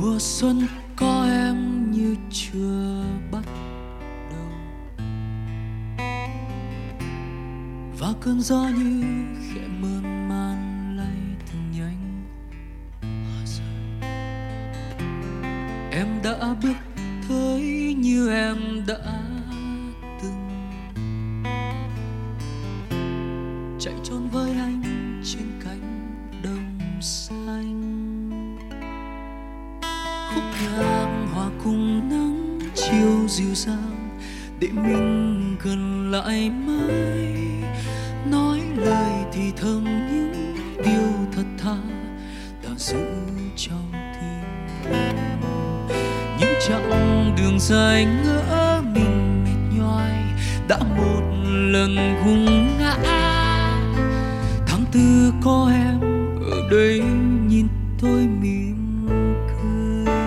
Mùa xuân có em như chưa bắt đầu, và cơn gió như khẽ mơn man lay từng nhánh hoa rơi. Em đã bước tới như em đã từng chạy trốn với anh trên cánh đồng xanh. Khúc nhạc hòa cùng nắng chiều dịu dàng để mình gần lại mãi, nói lời thì thầm những điều thật thà đã giữ trong tim mình. Những chặng đường dài ngỡ mình mệt nhoài đã một lần gục ngã. Tháng tư có em ở đây nhìn tôi mỉm cười.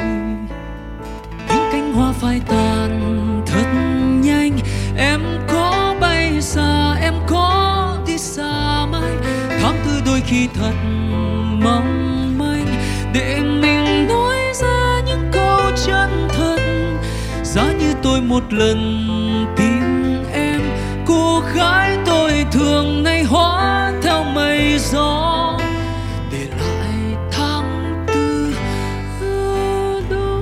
Những cánh hoa phai tàn thật nhanh, em có bay xa, em có đi xa mãi. Tháng tư đôi khi thật mong manh để mình nói ra những câu chân thật. Giá như tôi một lần tìm em, cô gái tôi thường nay hóa theo mây gió, để lại tháng tư ở đó.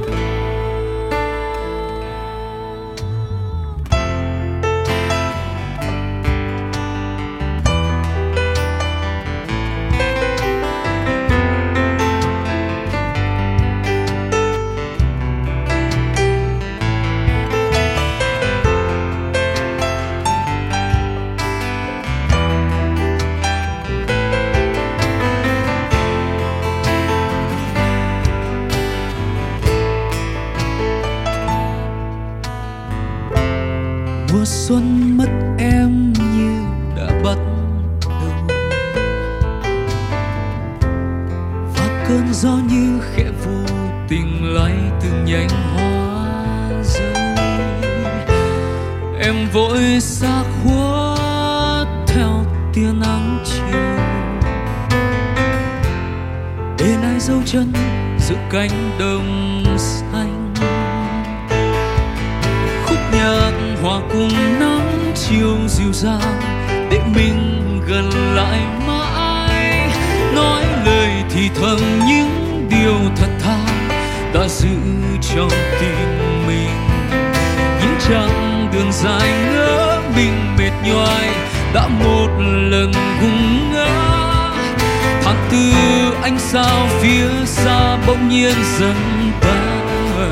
Mùa xuân mất em như đã bắt đầu, và cơn gió như khẽ vô tình lay từng nhánh hoa rơi. Em vội xa khuất theo tia nắng chiều, để lại dấu chân giữa cánh đồng xanh. Khúc nhạc hòa cùng nắng chiều dịu dàng để mình gần lại mãi, nói lời thì thầm những điều thật thà đã giữ trong tim mình. Những chặng đường dài ngỡ mình mệt nhoài đã một lần gục ngã. Tháng tư ánh sao phía xa bỗng nhiên dần tàn.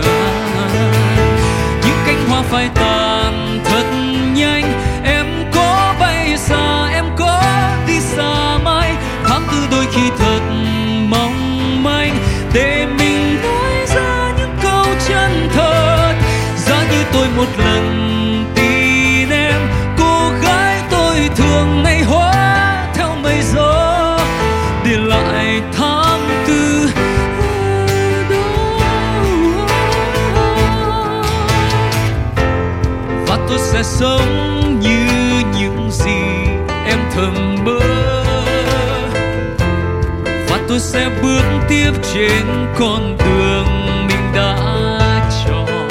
Những cánh hoa phai tàn thật nhanh, em có bay xa, em có đi xa mãi. Tháng tư đôi khi thật mong manh để mình nói ra những câu chân thật. Giá như tôi một lần tin em, cô gái tôi thường nay hóa theo mây gió, để lại tháng tư ở đó. Và tôi sẽ sống như những gì em thầm mơ, và tôi sẽ bước tiếp trên con đường mình đã chọn.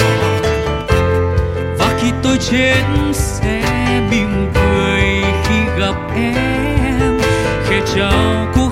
Và khi tôi trên sẽ mỉm cười khi gặp em, khẽ chào cô